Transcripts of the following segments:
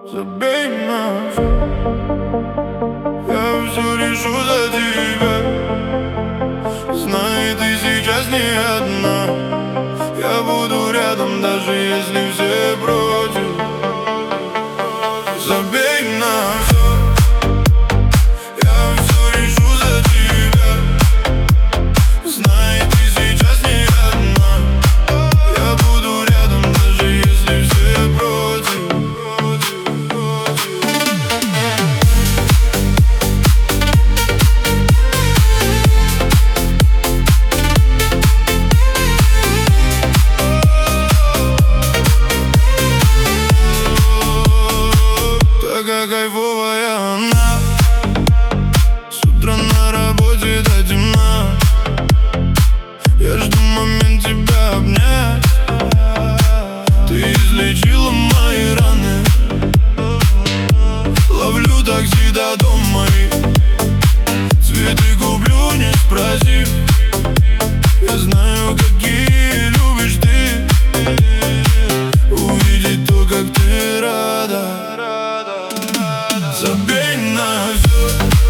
Забей на всё, я все решу за тебя. Знай, ты сейчас не одна. Я буду рядом, даже если все против. Забей на всё, я все решу за тебя. Знай, ты сейчас не одна. Я буду рядом, даже если все против. Такая кайфовая она, с утра на работе до темна. Я жду момент тебя обнять. Ты излечила мои раны. Ловлю такси до дома и цветы куплю, не спросив. Я знаю, какие любишь ты. Увидеть то, как ты рада. Забей на всё,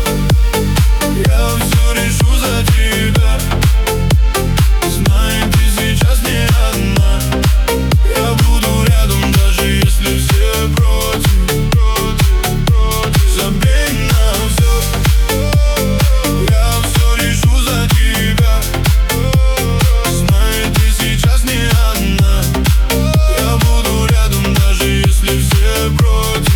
я все решу за тебя. Знай, ты сейчас не одна. Я буду рядом, даже если все против. Забей на всё, я все решу за тебя. Знай, ты сейчас не одна. Я буду рядом, даже если все против.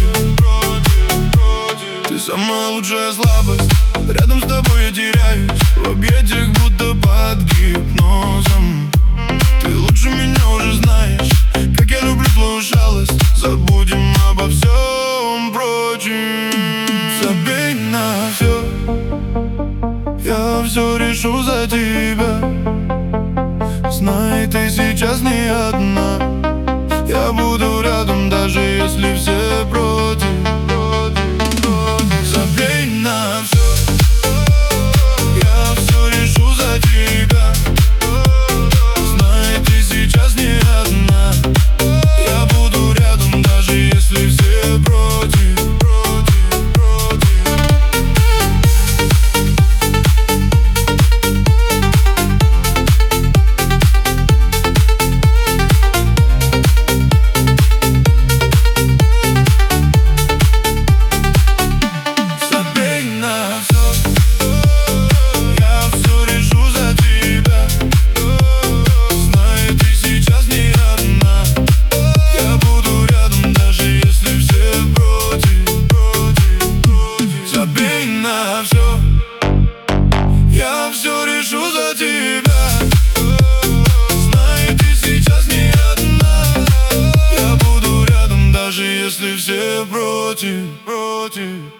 Ты самая лучшая слабость. Рядом с тобой я теряюсь в объятиях, будто под гипнозом. Ты лучше меня уже знаешь, как я люблю твою шалость. Забудем обо всем прочем. Забей на все, я все решу за тебя. Знай, ты сейчас не одна. Я буду рядом, даже если все против. Забей на все, я все решу за тебя. Знай, ты сейчас не одна. Я буду рядом, даже если все против. Забей на все, я все решу за тебя. Знай, ты сейчас не одна. Я буду рядом, даже если все против.